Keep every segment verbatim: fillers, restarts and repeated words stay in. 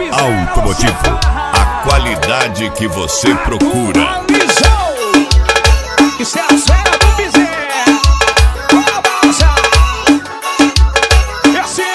Automotivo, a qualidade que você procura. Isso é a cena do Bezerra. Balança. E assim,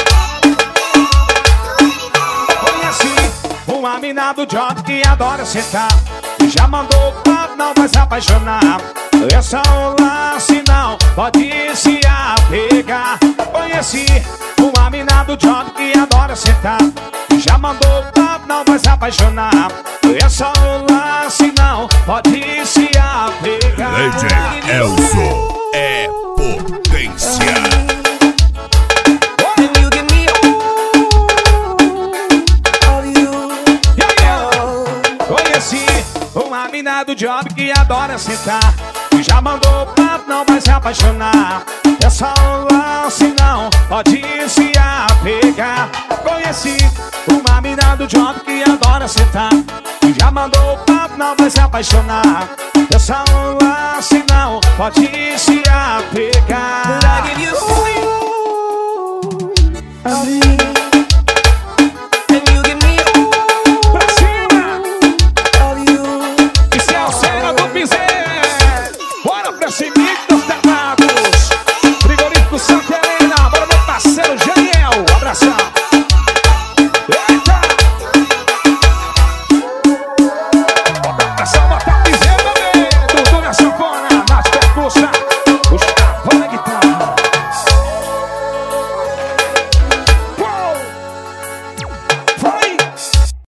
ó. Conheci uma mina do job que adora sentar. Já mandou papo, não vai se apaixonar. É só um lance, não pode se apegar. Conheci uma mina do job que adora sentar. Já mandou papo, não vai se apaixonar. É só um lance, não pode se apegar. D J Elzo é potência. Conheci uma mina do job que adora sentar. Já mandou papo, não vai se apaixonar. É só um lance, não pode se apegar. Conheci uma mina do job que adora sentar. Já mandou papo, não vai se apaixonar. É só um lance, não pode se apegar.